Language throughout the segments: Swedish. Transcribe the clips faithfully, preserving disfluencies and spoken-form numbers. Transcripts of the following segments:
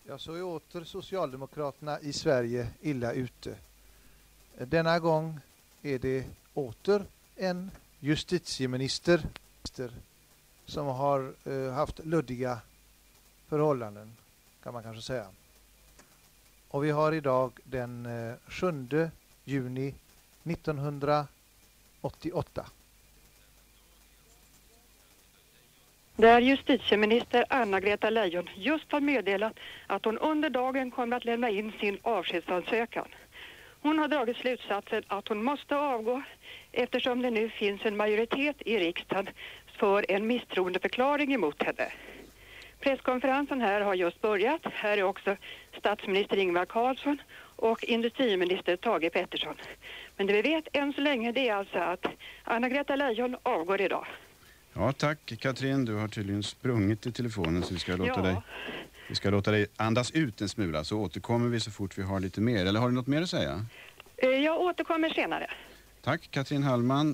Ja, så är åter Socialdemokraterna i Sverige illa ute. Denna gång är det åter en justitieminister som har eh, haft luddiga förhållanden, kan man kanske säga. Och vi har idag den eh, sjunde juni nittonhundraåttioåtta. Där justitieminister Anna-Greta Leijon just har meddelat att hon under dagen kommer att lämna in sin avskedsansökan. Hon har dragit slutsatsen att hon måste avgå eftersom det nu finns en majoritet i riksdagen för en misstroendeförklaring emot henne. Presskonferensen här har just börjat. Här är också statsminister Ingvar Carlsson och industriminister Thage Peterson. Men det vi vet än så länge det är alltså att Anna-Greta Leijon avgår idag. Ja, tack Katrin. Du har tydligen sprungit i telefonen så vi ska låta, ja. dig, vi ska låta dig andas ut en smula, så återkommer vi så fort vi har lite mer. Eller har du något mer att säga? Jag återkommer senare. Tack Katrin Hallman.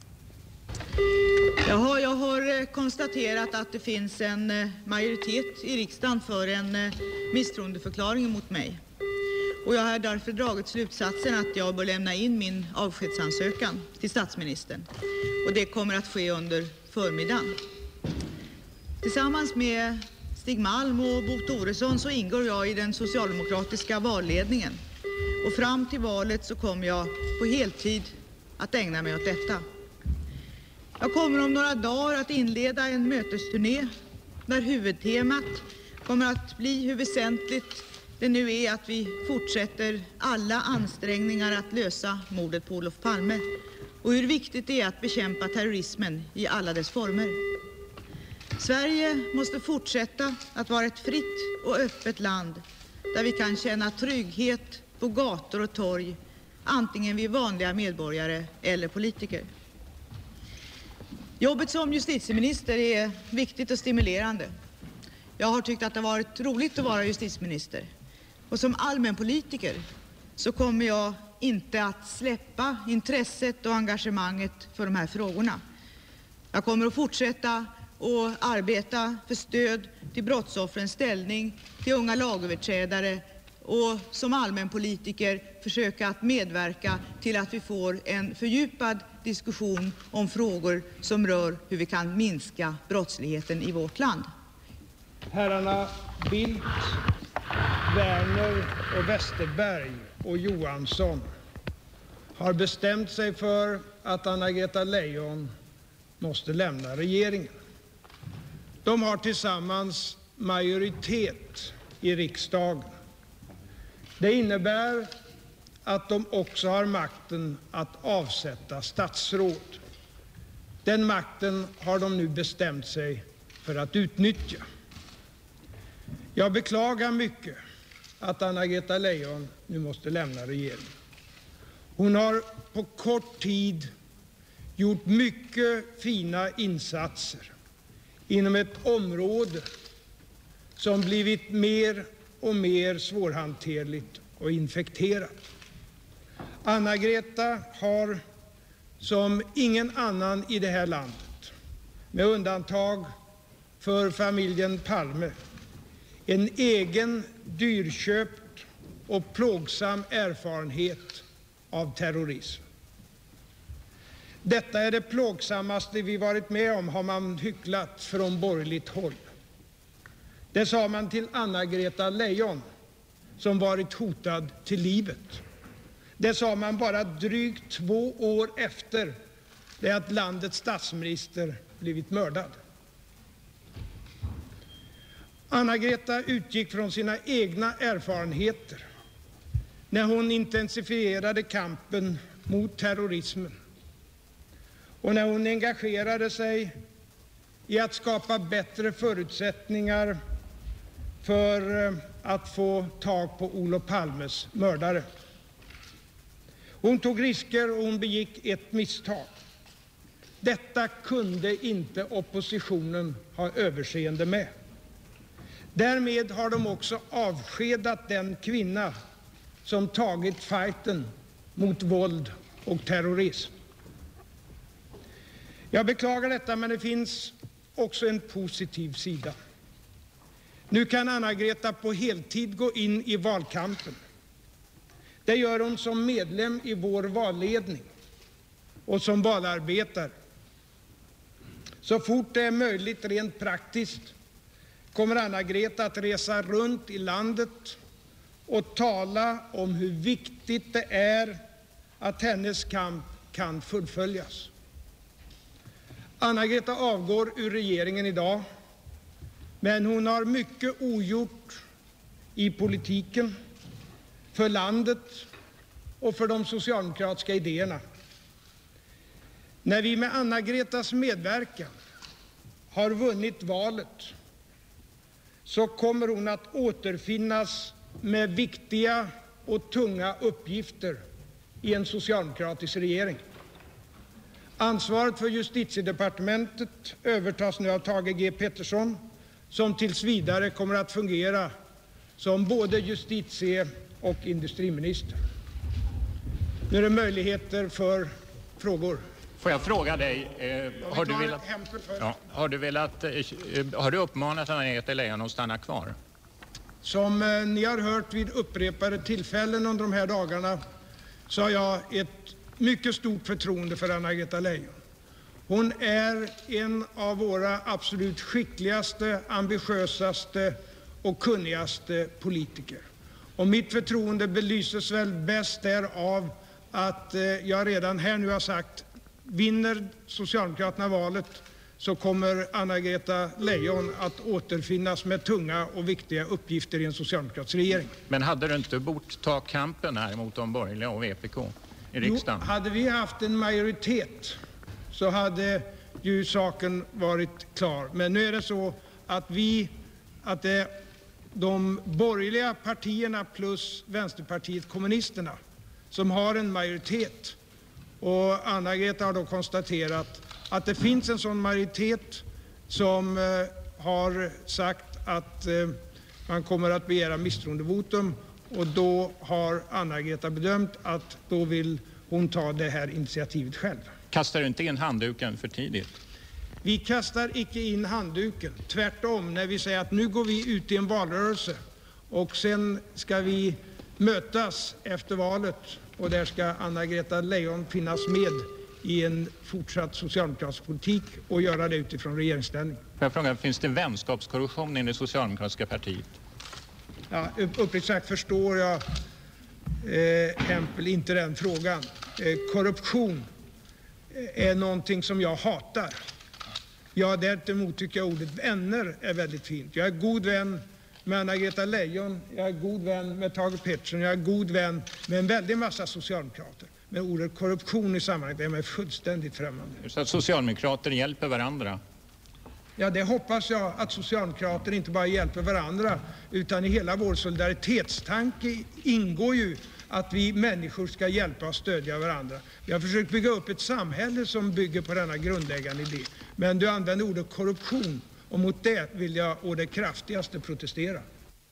Jaha, jag har konstaterat att det finns en majoritet i riksdagen för en misstroendeförklaring mot mig. Och jag har därför dragit slutsatsen att jag bör lämna in min avskedsansökan till statsministern. Och det kommer att ske under förmiddagen. Tillsammans med Stig Malm och Bo Toresson så ingår jag i den socialdemokratiska valledningen. Och fram till valet så kommer jag på heltid att ägna mig åt detta. Jag kommer om några dagar att inleda en mötesturné där huvudtemat kommer att bli hur väsentligt det nu är att vi fortsätter alla ansträngningar att lösa mordet på Olof Palme och hur viktigt det är att bekämpa terrorismen i alla dess former. Sverige måste fortsätta att vara ett fritt och öppet land där vi kan känna trygghet på gator och torg, antingen vi är vanliga medborgare eller politiker. Jobbet som justitieminister är viktigt och stimulerande. Jag har tyckt att det har varit roligt att vara justitieminister. Och som allmänpolitiker så kommer jag inte att släppa intresset och engagemanget för de här frågorna. Jag kommer att fortsätta att arbeta för stöd till brottsoffrens ställning, till unga lagöverträdare och som allmänpolitiker försöka att medverka till att vi får en fördjupad diskussion om frågor som rör hur vi kan minska brottsligheten i vårt land. Herrarna Bildt, Werner och Westerberg och Johansson har bestämt sig för att Anna-Greta Leijon måste lämna regeringen. De har tillsammans majoritet i riksdagen. Det innebär att de också har makten att avsätta statsråd. Den makten har de nu bestämt sig för att utnyttja. Jag beklagar mycket att Anna-Greta Leijon nu måste lämna regeringen. Hon har på kort tid gjort mycket fina insatser inom ett område som blivit mer och mer svårhanterligt och infekterat. Anna-Greta har som ingen annan i det här landet, med undantag för familjen Palme, en egen dyrköpt och plågsam erfarenhet av terrorism. Detta är det plågsammaste vi varit med om, har man hycklat från borgerligt håll. Det sa man till Anna-Greta Leijon som varit hotad till livet. Det sa man bara drygt två år efter det att landets statsminister blivit mördad. Anna-Greta utgick från sina egna erfarenheter när hon intensifierade kampen mot terrorismen och när hon engagerade sig i att skapa bättre förutsättningar för att få tag på Olof Palmes mördare. Hon tog risker och hon begick ett misstag. Detta kunde inte oppositionen ha överseende med. Därmed har de också avskedat den kvinna som tagit fighten mot våld och terrorism. Jag beklagar detta, men det finns också en positiv sida. Nu kan Anna-Greta på heltid gå in i valkampen. Det gör hon som medlem i vår valledning och som valarbetare. Så fort det är möjligt rent praktiskt kommer Anna-Greta att resa runt i landet och tala om hur viktigt det är att hennes kamp kan fullföljas. Anna-Greta avgår ur regeringen idag, men hon har mycket ogjort i politiken, för landet och för de socialdemokratiska idéerna. När vi med Anna-Gretas medverkan har vunnit valet så kommer hon att återfinnas med viktiga och tunga uppgifter i en socialdemokratisk regering. Ansvaret för justitiedepartementet övertas nu av Thage G. Peterson, som tills vidare kommer att fungera som både justitie- och industriminister. Nu är det möjligheter för frågor. Får jag fråga dig, eh, har, du velat, ja, har du velat, eh, har du uppmanat Anna-Greta Leijon att stanna kvar? Som eh, ni har hört vid upprepade tillfällen under de här dagarna så har jag ett mycket stort förtroende för Anna-Greta Leijon. Hon är en av våra absolut skickligaste, ambitiösaste och kunnigaste politiker. Och mitt förtroende belyses väl bäst därav att eh, jag redan här nu har sagt: vinner Socialdemokraterna valet så kommer Anna-Greta Leijon att återfinnas med tunga och viktiga uppgifter i en socialdemokratisk regering. Men hade du inte bort ta kampen här mot de borgerliga och V P K i riksdagen? Jo, hade vi haft en majoritet så hade ju saken varit klar. Men nu är det så att vi, att det de borgerliga partierna plus Vänsterpartiet kommunisterna som har en majoritet. Och Anna-Greta har då konstaterat att det finns en sån majoritet som eh, har sagt att eh, man kommer att begära misstroendevotum, och då har Anna-Greta bedömt att då vill hon ta det här initiativet själv. Kastar du inte in handduken för tidigt? Vi kastar icke in handduken. Tvärtom, när vi säger att nu går vi ut i en valrörelse och sen ska vi mötas efter valet och där ska Anna-Greta Leijon finnas med i en fortsatt socialdemokratisk politik och göra det utifrån regeringsställning. Får jag fråga, finns det vänskapskorruption i det socialdemokratiska partiet? Ja, uppriktigt sagt förstår jag eh, Hempel inte den frågan. Eh, korruption är någonting som jag hatar. Ja, däremot tycker jag ordet vänner är väldigt fint. Jag är god vän med Anna-Greta Leijon, jag är god vän med Thage Peterson, jag är god vän med en väldig massa socialdemokrater. Men ordet korruption i sammanhanget är mig fullständigt främmande. Så att socialdemokrater hjälper varandra? Ja, det hoppas jag att socialdemokrater inte bara hjälper varandra, utan i hela vår solidaritetstanke ingår ju att vi människor ska hjälpa och stödja varandra. Vi har försökt bygga upp ett samhälle som bygger på denna grundläggande idé. Men du använder ordet korruption, och mot det vill jag å det kraftigaste protestera.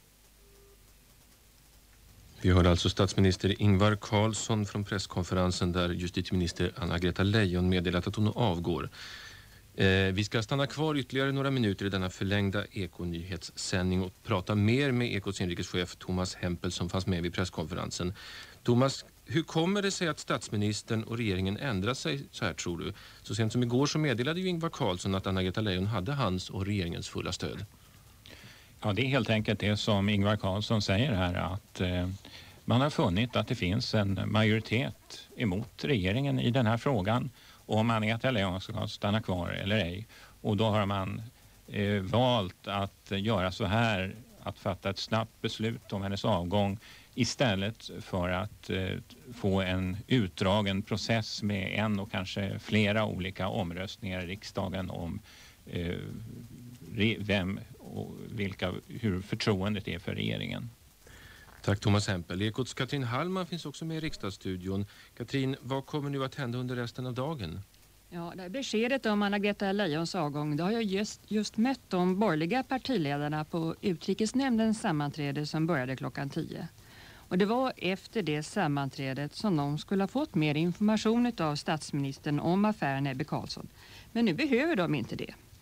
Vi hörde alltså statsminister Ingvar Carlsson från presskonferensen där justitieminister Anna-Greta Leijon meddelat att hon avgår. Eh, vi ska stanna kvar ytterligare några minuter i denna förlängda Ekonyhetssändning och prata mer med Ekots inrikeschef Thomas Hempel som fanns med vid presskonferensen. Thomas, hur kommer det sig att statsministern och regeringen ändrar sig så här, tror du? Så sent som igår så meddelade ju Ingvar Carlsson att Anna-Greta Leijon hade hans och regeringens fulla stöd. Ja, det är helt enkelt det som Ingvar Carlsson säger här, att eh, man har funnit att det finns en majoritet emot regeringen i den här frågan om Anna-Greta Leijon ska stanna kvar eller ej. Och då har man eh, valt att göra så här, att fatta ett snabbt beslut om hennes avgång istället för att eh, få en utdragen process med en och kanske flera olika omröstningar i riksdagen om eh, re- vem och vilka, hur förtroendet är för regeringen. Tack Thomas Hempel. Ekots Katrin Hallman finns också med i riksdagsstudion. Katrin, vad kommer nu att hända under resten av dagen? Ja, det här beskedet om Anna-Greta Leijons avgång, det har jag just, just mött de borgerliga partiledarna på utrikesnämndens sammanträde som började klockan tio. Och det var efter det sammanträdet som de skulle ha fått mer information av statsministern om affären Ebbe Carlsson. Men nu behöver de inte det.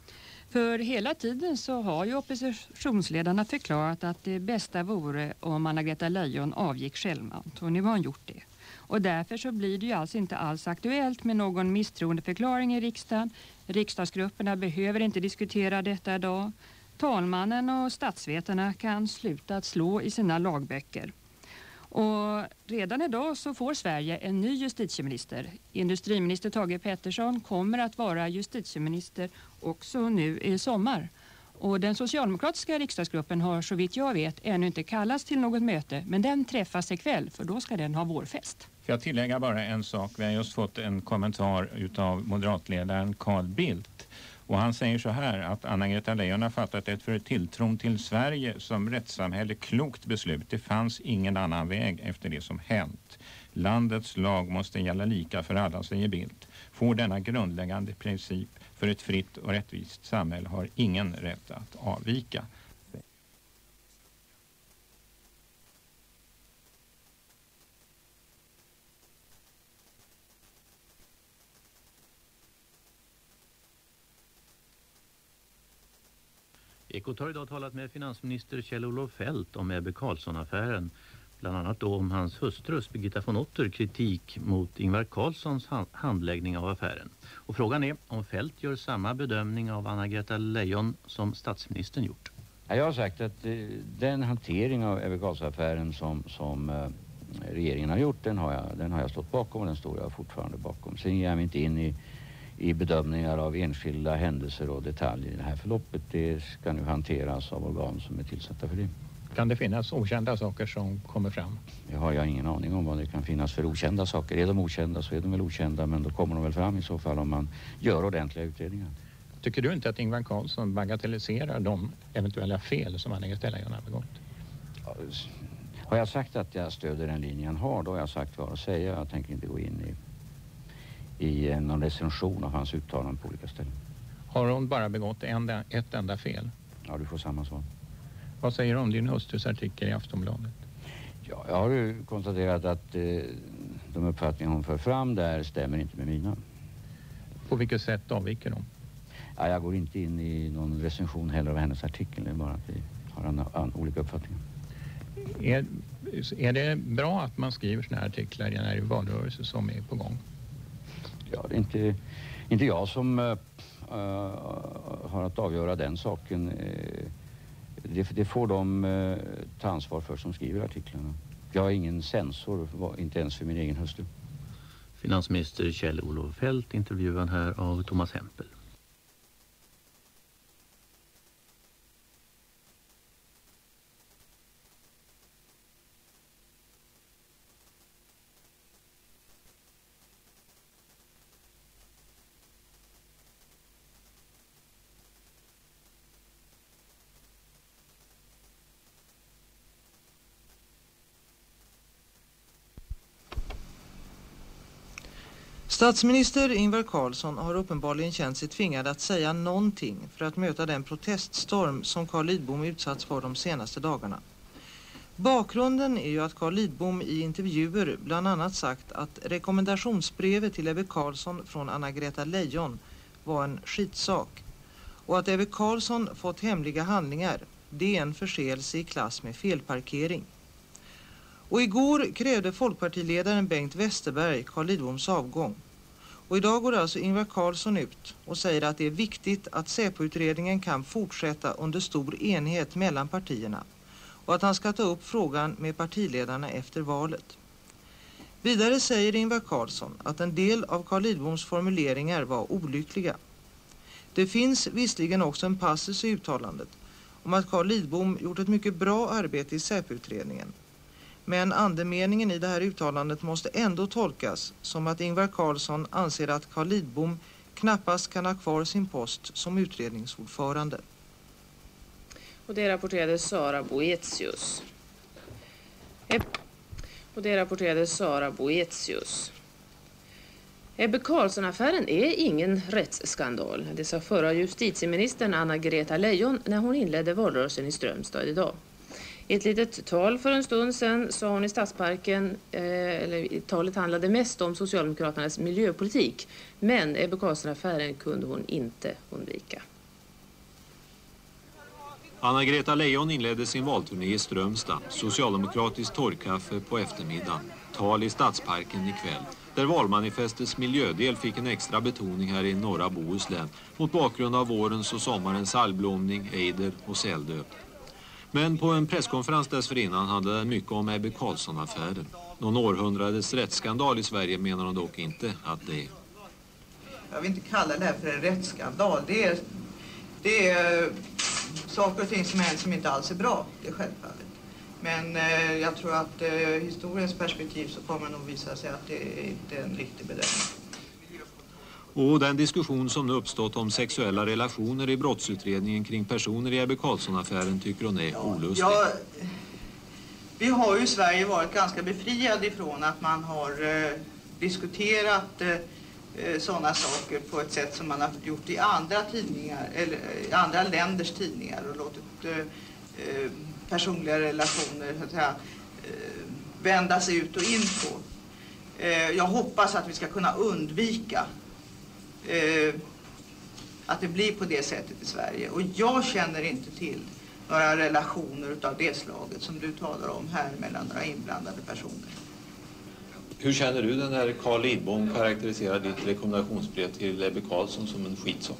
För hela tiden så har ju oppositionsledarna förklarat att det bästa vore om Anna-Greta Leijon avgick självmant, och nu har hon gjort det. Och därför så blir det ju alltså inte alls aktuellt med någon misstroendeförklaring i riksdagen. Riksdagsgrupperna behöver inte diskutera detta idag. Talmannen och statsvetarna kan sluta att slå i sina lagböcker. Och redan idag så får Sverige en ny justitieminister. Industriminister Thage Pettersson kommer att vara justitieminister också nu i sommar. Och den socialdemokratiska riksdagsgruppen har så vitt jag vet ännu inte kallats till något möte, men den träffas ikväll för då ska den ha vårfest. Får jag tillägga bara en sak? Vi har just fått en kommentar utav moderatledaren Carl Bildt. Och han säger så här att Anna-Greta Leijon har fattat ett för tilltron till Sverige som rättssamhälle klokt beslut. Det fanns ingen annan väg efter det som hänt. Landets lag måste gälla lika för alla, säger Bildt. Får denna grundläggande princip för ett fritt och rättvist samhälle har ingen rätt att avvika. Ekot har idag talat med finansminister Kjell-Olof Feldt om Ebbe Carlsson-affären. Bland annat då om hans hustrus Birgitta von Otter kritik mot Ingvar Carlssons handläggning av affären. Och frågan är om Feldt gör samma bedömning av Anna-Greta Leijon som statsministern gjort. Jag har sagt att eh, den hantering av Ebbe Carlsson-affären som, som eh, regeringen har gjort, den har, jag, den har jag stått bakom och den står jag fortfarande bakom. Sen ger jag mig inte in i i bedömningar av enskilda händelser och detaljer i det här förloppet. Det ska nu hanteras av organ som är tillsatta för det. Kan det finnas okända saker som kommer fram? Jag har jag ingen aning om vad det kan finnas för okända saker. Är de okända så är de väl okända, men då kommer de väl fram i så fall om man gör ordentliga utredningar. Tycker du inte att Ingvar Carlsson bagatelliserar de eventuella fel som Anna-Greta Leijon har begått? Ja, har jag sagt att jag stöder den linjen han har, då har jag sagt vad att säga. Jag tänker inte gå in i i någon recension av hans uttalanden på olika ställen. Har hon bara begått en, ett enda fel? Ja, du får samma svar. Vad säger du om din hustrus artikel i Aftonbladet? Ja, jag har ju konstaterat att eh, de uppfattningar hon för fram där stämmer inte med mina. På vilket sätt avviker de? Ja, jag går inte in i någon recension heller av hennes artikel. Det är bara att vi har an, an, olika uppfattningar. Är, är det bra att man skriver såna här artiklar i en valrörelse som är på gång? Ja, det är inte, inte jag som uh, har att avgöra den saken. Uh, det, det får de uh, ta ansvar för som skriver artiklarna. Jag är ingen censor, inte ens för min egen hustru. Finansminister Kjell-Olof Feldt intervjuan här av Thomas Hempel. Statsminister Ingvar Carlsson har uppenbarligen känt sig tvingad att säga någonting för att möta den proteststorm som Carl Lidbom utsatts för de senaste dagarna. Bakgrunden är ju att Carl Lidbom i intervjuer bland annat sagt att rekommendationsbrevet till Ebbe Carlsson från Anna-Greta Leijon var en skitsak och att Ebbe Carlsson fått hemliga handlingar, det är en förseelse i klass med felparkering. Och igår krävde folkpartiledaren Bengt Westerberg Carl Lidboms avgång. Och idag går alltså Ingvar Carlsson ut och säger att det är viktigt att Säpo-utredningen kan fortsätta under stor enighet mellan partierna och att han ska ta upp frågan med partiledarna efter valet. Vidare säger Ingvar Carlsson att en del av Carl Lidboms formuleringar var olyckliga. Det finns visserligen också en passus i uttalandet om att Carl Lidbom gjort ett mycket bra arbete i Säpo-utredningen. Men andemeningen i det här uttalandet måste ändå tolkas som att Ingvar Carlsson anser att Carl Lidbom knappast kan ha kvar sin post som utredningsordförande. Och det rapporterade Sara Boetius. Och det rapporterade Sara Boetius. Ebbe Carlsson-affären är ingen rättsskandal. Det sa förra justitieministern Anna-Greta Leijon när hon inledde valrörelsen i Strömstad idag. I ett litet tal för en stund sedan sa hon i Stadsparken, eh, eller talet handlade mest om Socialdemokraternas miljöpolitik, men Ebbe Carlsson-affären kunde hon inte undvika. Anna-Greta Leijon inledde sin valturné i Strömstad, socialdemokratiskt torrkaffe på eftermiddagen, tal i Stadsparken ikväll, där valmanifestets miljödel fick en extra betoning här i norra Bohuslän mot bakgrund av vårens och sommarens algblomning, ejder och säldöd. Men på en presskonferens dessförinnan handlade det mycket om Ebbe Carlsson-affären. Någon århundradets rättsskandal i Sverige menar hon dock inte att det är. Jag vill inte kalla det här för en rättsskandal. Det är, det är saker och ting som händer som inte alls är bra, det är självfallet. Men eh, jag tror att eh, historiens perspektiv så kommer det nog visa sig att det är inte en riktig bedömning. Och den diskussion som nu uppstått om sexuella relationer i brottsutredningen kring personer i Ebbe Carlsson-affären tycker hon är ja, olustig. Ja, vi har ju i Sverige varit ganska befriade ifrån att man har eh, diskuterat eh, sådana saker på ett sätt som man har gjort i andra tidningar eller i andra länders tidningar och låtit eh, eh, personliga relationer så att säga, eh, vändas ut och in på. Eh, jag hoppas att vi ska kunna undvika eh, att det blir på det sättet i Sverige. Och jag känner inte till några relationer av det slaget som du talar om här mellan några inblandade personer. Hur känner du den när Carl Lidbom karaktäriserar ditt rekommendationsbrev till Ebbe Carlsson som en skitsak?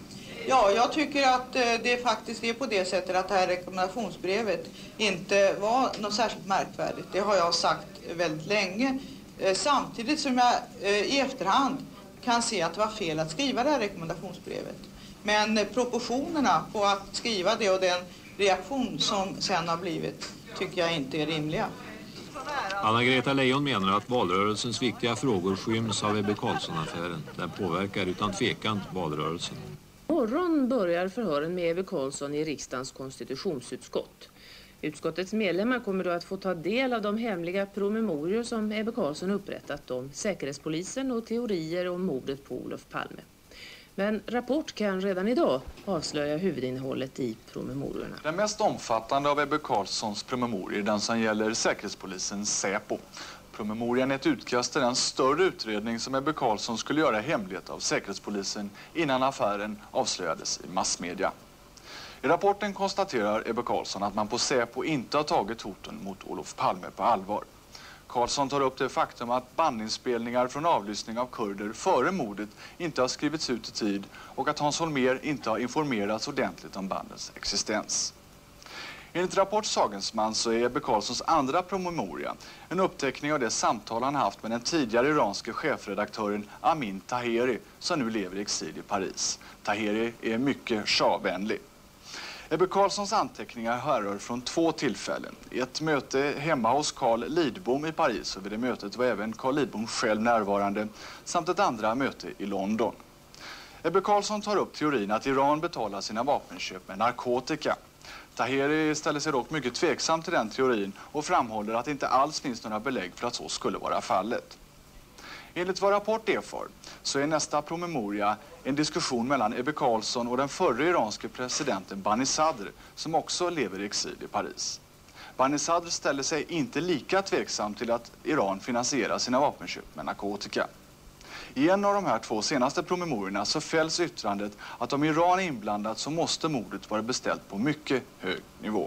Ja, jag tycker att det faktiskt är på det sättet att det här rekommendationsbrevet inte var något särskilt märkvärdigt. Det har jag sagt väldigt länge. Samtidigt som jag i efterhand kan se att det var fel att skriva det här rekommendationsbrevet. Men proportionerna på att skriva det och den reaktion som sen har blivit tycker jag inte är rimliga. Anna-Greta Leijon menar att valrörelsens viktiga frågor skyms av Ebbe Carlsson-affären. Den påverkar utan tvekan valrörelsen. Morgon börjar förhören med Ebbe Carlsson i riksdagens konstitutionsutskott. Utskottets medlemmar kommer då att få ta del av de hemliga promemorior som Ebbe Carlsson upprättat om säkerhetspolisen och teorier om mordet på Olof Palme. Men Rapport kan redan idag avslöja huvudinnehållet i promemoriorna. Den mest omfattande av Ebbe Carlssons promemorior är den som gäller säkerhetspolisens Säpo. Promemorian är ett utkast till en större utredning som Ebbe Carlsson skulle göra hemlighet av säkerhetspolisen innan affären avslöjades i massmedia. I rapporten konstaterar Ebbe Carlsson att man på Säpo inte har tagit hoten mot Olof Palme på allvar. Carlsson tar upp det faktum att bandinspelningar från avlyssning av kurder före mordet inte har skrivits ut i tid och att Hans Holmér inte har informerats ordentligt om bandens existens. Enligt Rapport Sagensman så är Ebbe Carlssons andra promemoria en uppteckning av det samtal han haft med den tidigare iranske chefredaktören Amin Taheri som nu lever i exil i Paris. Taheri är mycket shahvänlig. Ebbe Carlssons anteckningar härrör från två tillfällen. Ett möte hemma hos Carl Lidbom i Paris och vid det mötet var även Carl Lidbom själv närvarande samt ett andra möte i London. Ebbe Carlsson tar upp teorin att Iran betalar sina vapenköp med narkotika. Taheri ställer sig dock mycket tveksam till den teorin och framhåller att det inte alls finns några belägg för att så skulle vara fallet. Enligt vad Rapport erfar så är nästa promemoria en diskussion mellan Ebbe Carlsson och den förre iranske presidenten Bani Sadr som också lever i exil i Paris. Bani Sadr ställer sig inte lika tveksam till att Iran finansierar sina vapenköp med narkotika. I en av de här två senaste promemorierna så fälls yttrandet att om Iran är inblandat så måste mordet vara beställt på mycket hög nivå.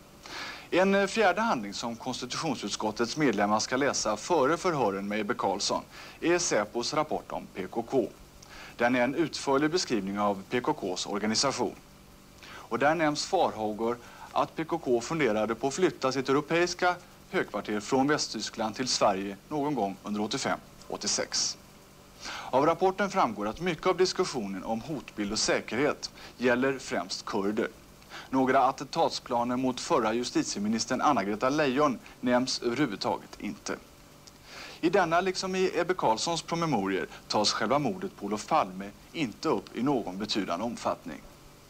En fjärde handling som konstitutionsutskottets medlemmar ska läsa före förhören med Ebbe Carlsson är Säpos rapport om P K K. Den är en utförlig beskrivning av P K K:s organisation. Och där nämns farhågor att P K K funderade på att flytta sitt europeiska högkvarter från Västtyskland till Sverige någon gång under åttiofem åttiosex. Av rapporten framgår att mycket av diskussionen om hotbild och säkerhet gäller främst kurder. Några attentatsplaner mot förra justitieministern Anna-Greta Leijon nämns överhuvudtaget inte. I denna liksom i Ebbe Carlssons promemorier tas själva mordet på Olof Palme inte upp i någon betydande omfattning.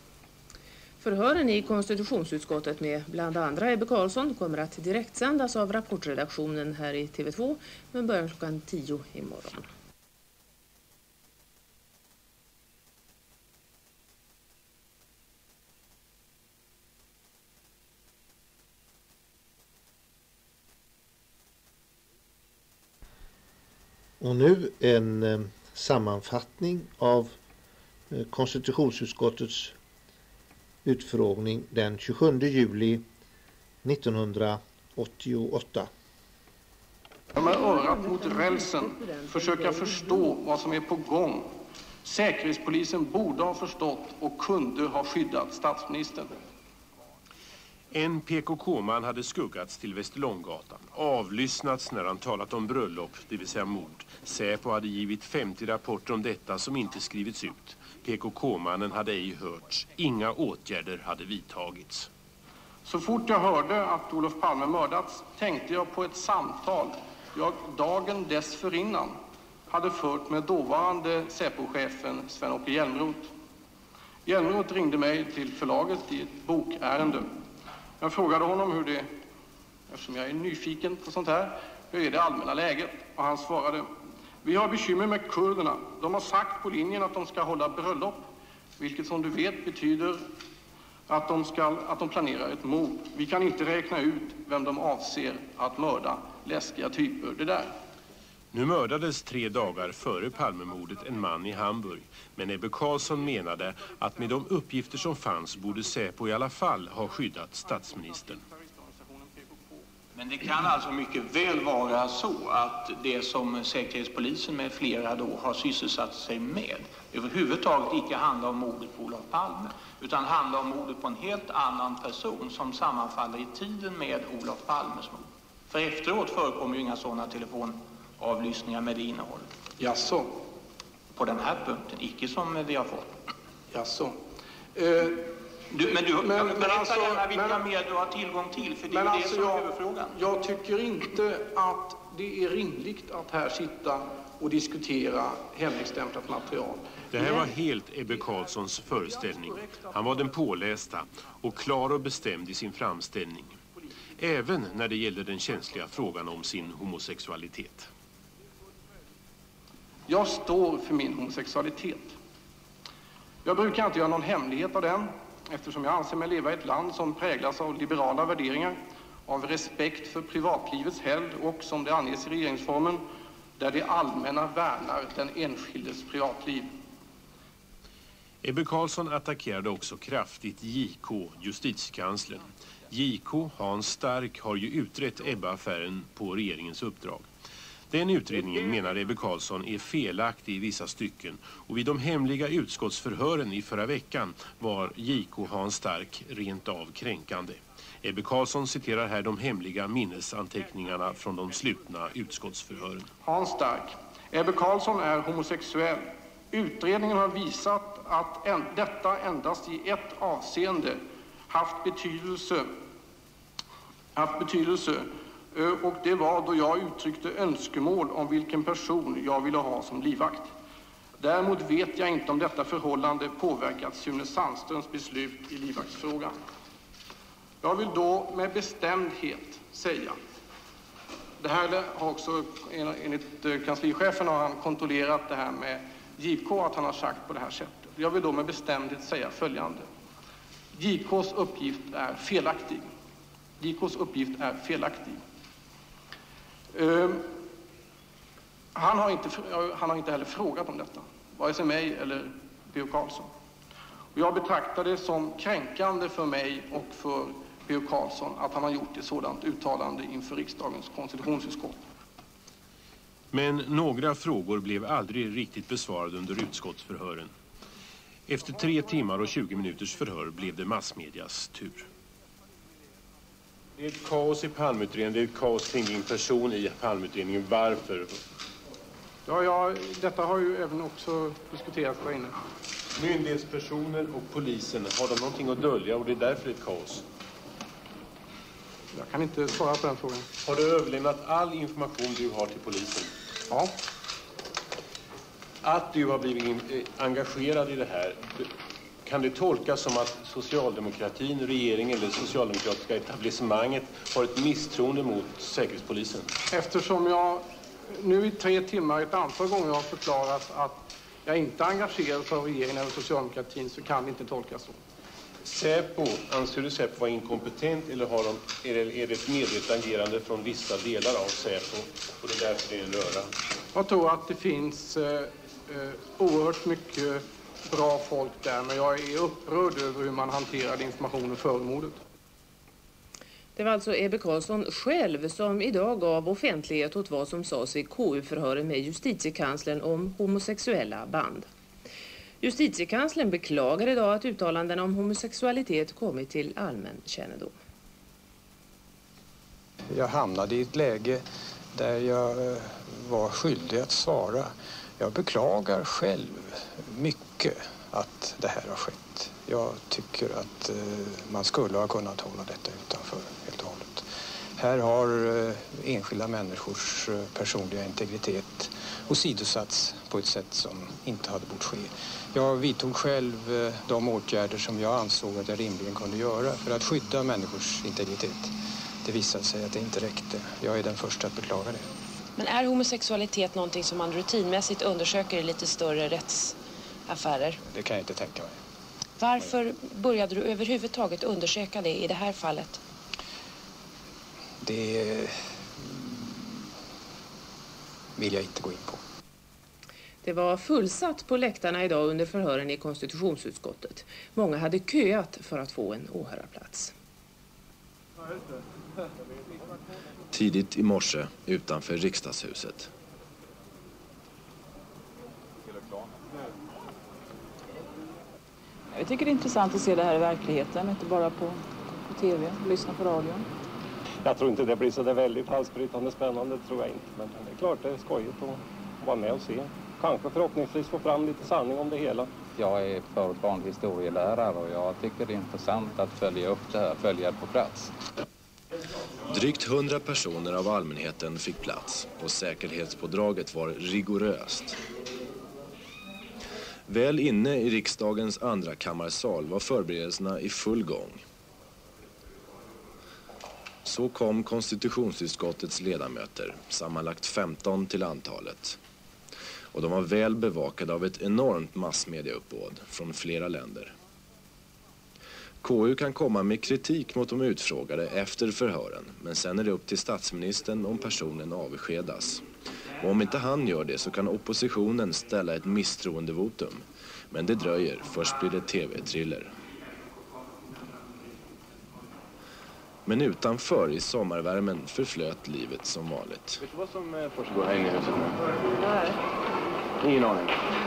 Förhören i konstitutionsutskottet med bland andra Ebbe Carlsson kommer att direktsändas av rapportredaktionen här i T V två men börjar klockan tio imorgon. Och nu en eh, sammanfattning av eh, konstitutionsutskottets utfrågning den tjugosjunde juli nittonhundraåttioåtta. Med örat mot rälsen försöka förstå vad som är på gång. Säkerhetspolisen borde ha förstått och kunde ha skyddat statsministern. En P K K-man hade skuggats till Västerlånggatan, avlyssnats när han talat om bröllop, det vill säga mord. Säpo hade givit femtio rapporter om detta som inte skrivits ut. P K K-mannen hade ej hörts. Inga åtgärder hade vidtagits. Så fort jag hörde att Olof Palme mördats tänkte jag på ett samtal jag dagen dessförinnan hade fört med dåvarande Säpo-chefen Sven-Åke Hjälmroth. Hjälmroth ringde mig till förlaget i ett bokärende. Jag frågade honom hur det, eftersom jag är nyfiken på sånt här, hur är det allmänna läget? Och han svarade: vi har bekymmer med kurderna. De har sagt på linjen att de ska hålla bröllop, vilket som du vet betyder att de, ska, att de planerar ett mord. Vi kan inte räkna ut vem de avser att mörda. Läskiga typer det där. Nu mördades tre dagar före Palmemordet en man i Hamburg. Men Ebbe Carlsson menade att med de uppgifter som fanns borde Säpo i alla fall ha skyddat statsministern. Men det kan alltså mycket väl vara så att det som Säkerhetspolisen med flera då har sysselsatt sig med överhuvudtaget icke handlar om mordet på Olof Palme, utan handlar om mordet på en helt annan person som sammanfaller i tiden med Olof Palmes mord. För efteråt förekommer ju inga sådana telefonavlyssningar med det innehållet. Jaså? På den här punkten, icke som vi har fått. Jaså? Eh... Du, men du men, men, berätta alltså, gärna vilka men, medel du har tillgång till, för det är men det alltså som är jag, huvudfrågan. Jag tycker inte att det är rimligt att här sitta och diskutera hemligstämplat material. Det här var helt Ebbe Carlssons föreställning. Han var den pålästa och klar och bestämd i sin framställning. Även när det gällde den känsliga frågan om sin homosexualitet. Jag står för min homosexualitet. Jag brukar inte göra någon hemlighet av den, eftersom jag anser mig leva i ett land som präglas av liberala värderingar, av respekt för privatlivets helgd och, som det anges i regeringsformen, där det allmänna värnar den enskildes privatliv. Ebbe Carlsson attackerade också kraftigt J K, justitiekanslern. J K, Hans Stark, har ju utrett Ebbe-affären på regeringens uppdrag. Den utredningen, menar Ebbe Carlsson, är felaktig i vissa stycken, och vid de hemliga utskottsförhören i förra veckan var J K Hans Stark rent av kränkande. Ebbe Carlsson citerar här de hemliga minnesanteckningarna från de slutna utskottsförhören. Hans Stark, Ebbe Carlsson är homosexuell. Utredningen har visat att en, detta endast i ett avseende haft betydelse, haft betydelse och det var då jag uttryckte önskemål om vilken person jag ville ha som livvakt. Däremot vet jag inte om detta förhållande påverkat Sune Sandströms beslut i livvaktsfrågan. Jag vill då med bestämdhet säga, det här har också enligt kanslichefen har han kontrollerat det här med J K, att han har sagt på det här sättet. Jag vill då med bestämdhet säga följande. J K:s uppgift är felaktig. J K:s uppgift är felaktig. Uh, han, har inte, han har inte heller frågat om detta, vare sig mig eller P O Carlsson. Och jag betraktar det som kränkande för mig och för P O Carlsson att han har gjort ett sådant uttalande inför riksdagens konstitutionsutskott. Men några frågor blev aldrig riktigt besvarade under utskottsförhören. Efter tre timmar och tjugo minuters förhör blev det massmedias tur. Det är ett kaos i Palmeutredningen, det är ett kaos kring din person i Palmeutredningen. Varför? Ja, ja, detta har ju även också diskuterats där inne. Myndighetspersoner och polisen, har de någonting att dölja och det är därför det är ett kaos? Jag kan inte svara på den frågan. Har du överlämnat all information du har till polisen? Ja. Att du har blivit engagerad i det här, kan det tolkas som att socialdemokratin, regeringen eller socialdemokratiska etablissemanget har ett misstroende mot säkerhetspolisen? Eftersom jag nu i tre timmar ett antal gånger har förklarat att jag inte är engagerad för regeringen eller socialdemokratin, så kan det inte tolkas så. Säpo, anser du Säpo vara inkompetent eller har de, är, det, är det ett medvetet agerande från vissa delar av Säpo och det är därför det är en röra? Jag tror att det finns eh, oerhört mycket bra folk där, men jag är upprörd över hur man hanterade informationen före mordet. Det var alltså Ebbe Carlsson själv som idag gav offentlighet åt vad som sades i K U-förhören med justitiekanslern om homosexuella band. Justitiekanslern beklagar idag att uttalandena om homosexualitet kommit till allmän kännedom. Jag hamnade i ett läge där jag var skyldig att svara. Jag beklagar själv mycket att det här har skett. Jag tycker att man skulle ha kunnat hålla detta utanför helt och hållet. Här har enskilda människors personliga integritet åsidosatts på ett sätt som inte hade bort ske. Jag vidtog själv de åtgärder som jag ansåg att jag rimligen kunde göra för att skydda människors integritet. Det visade sig att det inte räckte. Jag är den första att beklaga det. Men är homosexualitet någonting som man rutinmässigt undersöker i lite större rättsaffärer? Det kan jag inte tänka mig. Varför började du överhuvudtaget undersöka det i det här fallet? Det vill jag inte gå in på. Det var fullsatt på läktarna idag under förhören i konstitutionsutskottet. Många hade köat för att få en åhörarplats. Tidigt i morse utanför riksdagshuset. Jag tycker det är intressant att se det här i verkligheten, inte bara på, på tv, lyssna på radion. Jag tror inte det blir så där väldigt halsbrytande spännande, tror jag inte. Men det är klart det är skojigt att vara med och se. Kanske förhoppningsvis få fram lite sanning om det hela. Jag är förutvarande historielärare och jag tycker det är intressant att följa upp det här, följa det på plats. Drygt hundra personer av allmänheten fick plats och säkerhetspådraget var rigoröst. Väl inne i riksdagens andra kammarsal var förberedelserna i full gång. Så kom konstitutionsutskottets ledamöter, sammanlagt femton till antalet. Och de var väl bevakade av ett enormt massmediauppbåd från flera länder. K U kan komma med kritik mot de utfrågade efter förhören, men sen är det upp till statsministern om personen avskedas. Och om inte han gör det så kan oppositionen ställa ett misstroendevotum. Men det dröjer, först blir det tv-thriller. Men utanför i sommarvärmen förflöt livet som vanligt. Vet du vad som försiggår här inne i huset nu? Nej. Ingen aning.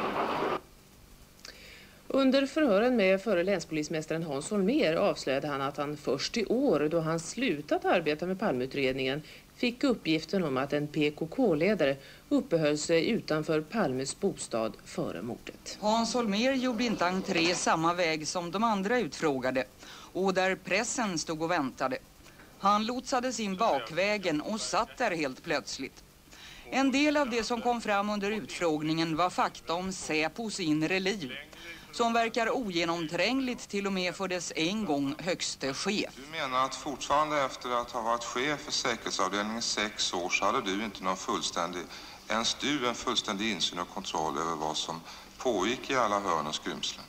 Under förhören med förre länspolismästaren Hans Holmér avslöjade han att han först i år, då han slutat arbeta med Palmeutredningen, fick uppgiften om att en P K K-ledare uppehöll sig utanför Palmes bostad före mordet. Hans Holmér gjorde inte entré samma väg som de andra utfrågade och där pressen stod och väntade. Han lotsades in bakvägen och satt där helt plötsligt. En del av det som kom fram under utfrågningen var fakta om Säpos inre liv, som verkar ogenomträngligt till och med för dess en gång högste chef. Du menar att fortfarande efter att ha varit chef för säkerhetsavdelningen i sex år så hade du inte någon fullständig, ens du en fullständig insyn och kontroll över vad som pågick i alla hörn och skrymslen?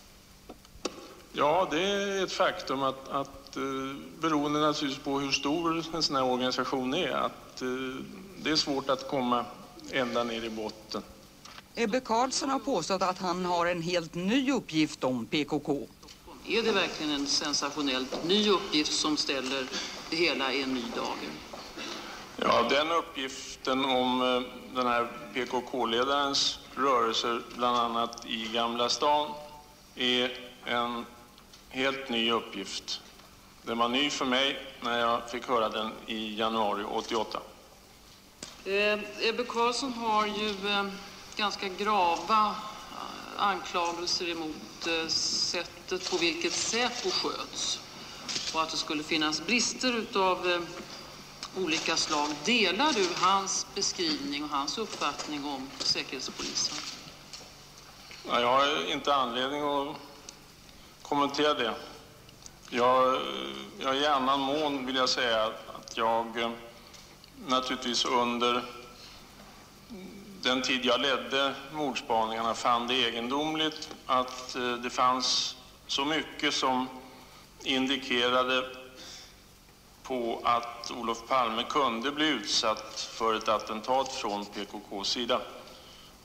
Ja, det är ett faktum att, att eh, beroende naturligtvis på hur stor en sån här organisation är, att eh, det är svårt att komma ända ner i botten. Ebbe Carlsson har påstått att han har en helt ny uppgift om P K K. Är det verkligen en sensationellt ny uppgift som ställer det hela i en ny dager? Ja, den uppgiften om eh, den här P K K-ledarens rörelser, bland annat i Gamla stan, är en helt ny uppgift. Den var ny för mig när jag fick höra den i januari åttioåtta. Eh, Ebbe Carlsson har ju eh, ganska grava eh, anklagelser emot eh, sättet på vilket Säpo sköts. Och att det skulle finnas brister utav eh, olika slag. Delar du hans beskrivning och hans uppfattning om Säkerhetspolisen? Ja, jag har inte anledning att kommentera det. Jag, jag i annan mån vill jag säga att jag eh, naturligtvis under den tid jag ledde mordspaningarna fann det egendomligt att eh, det fanns så mycket som indikerade på att Olof Palme kunde bli utsatt för ett attentat från P K K:s sida.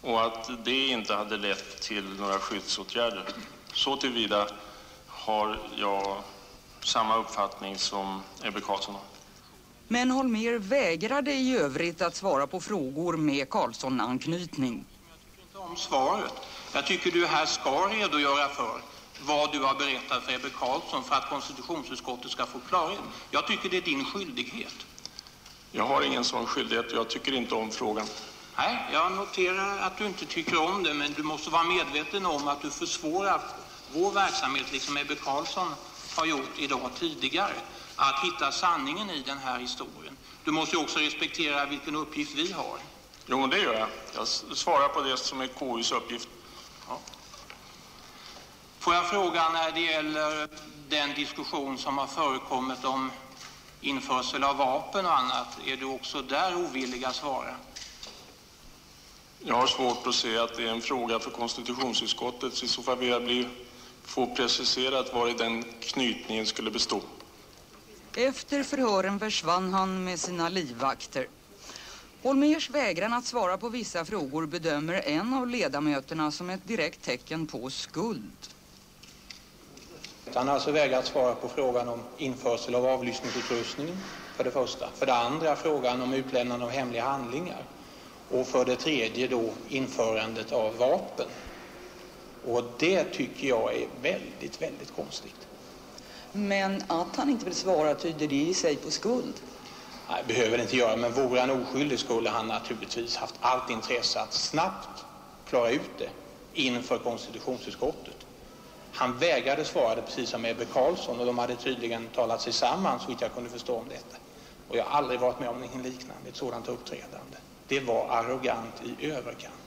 och att det inte hade lett till några skyddsåtgärder. Så tillvida har jag samma uppfattning som Ebbe Carlsson. Men Holmér vägrade i övrigt att svara på frågor med Carlsson-anknytning. Om svaret. Jag tycker du här ska redogöra för vad du har berättat för Ebbe Carlsson för att konstitutionsutskottet ska få klarhet. Jag tycker det är din skyldighet. Jag har ingen sån skyldighet. Jag tycker inte om frågan. Nej, jag noterar att du inte tycker om det, men du måste vara medveten om att du försvårar vår verksamhet liksom Ebbe Carlsson har gjort idag tidigare. Att hitta sanningen i den här historien. Du måste ju också respektera vilken uppgift vi har. Jo, det gör jag. Jag svarar på det som är K U:s uppgift. Ja. Får jag fråga när det gäller den diskussion som har förekommit om införsel av vapen och annat. Är du också där ovillig att svara? Jag har svårt att se att det är en fråga för konstitutionsutskottet. Så i så fall vill jag bli, få preciserat var i den knytningen skulle bestå. Efter förhören försvann han med sina livvakter. Holmérs vägran att svara på vissa frågor bedömer en av ledamöterna som ett direkt tecken på skuld. Han har alltså vägrat svara på frågan om införsel av avlyssningsutrustning, för det första. För det andra frågan om utlämnande av hemliga handlingar. Och för det tredje då införandet av vapen. Och det tycker jag är väldigt, väldigt konstigt. Men att han inte vill svara, tyder det i sig på skuld? Nej, behöver det inte göra, men vore han oskyldig skulle han naturligtvis haft allt intresse att snabbt klara ut det inför konstitutionsutskottet. Han vägrade svara det precis som Ebbe Carlsson, och de hade tydligen talat sig samman så vitt jag kunde förstå om detta. Och jag har aldrig varit med om något liknande, ett sådant uppträdande. Det var arrogant i överkant.